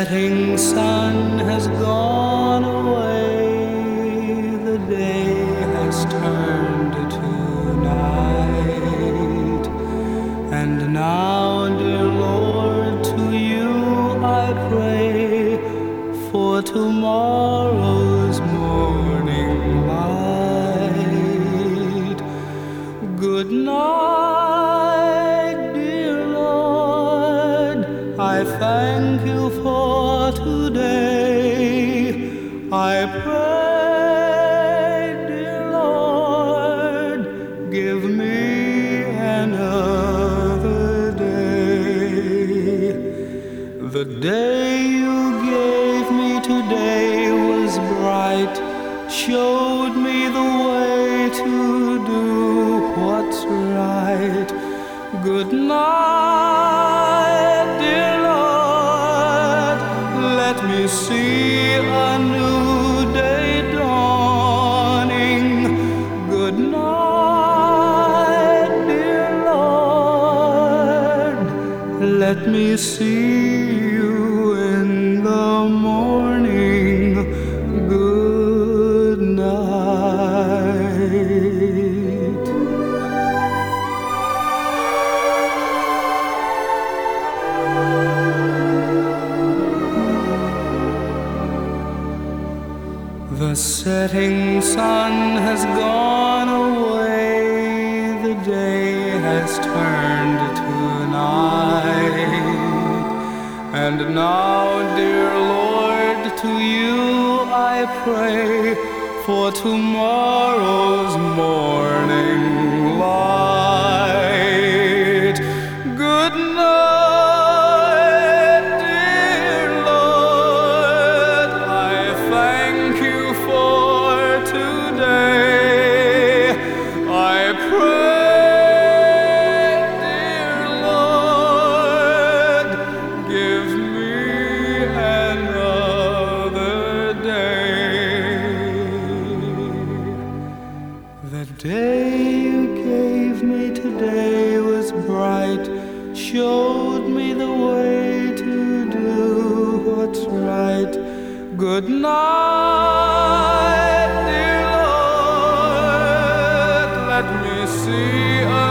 setting sun has gone away, the day has turned to night. And now, dear Lord, to you I pray for tomorrow's morning light. Good night, dear Lord, I thank you for today. I pray, dear Lord, give me another day. The day you gave me today was bright, showed me the way to do what's right. Good night, dear Lord, let me see a new day dawning. Good night, dear Lord, let me see you in the morning. Good night. The setting sun has gone away, the day has turned to night. And now, dear Lord, to you I pray for tomorrow's morning light. Good night, dear Lord, I thank you for today. I pray, dear Lord, give me another day. The day you gave me today was bright, showed me the way to do what's right. Good night, dear Lord, let me see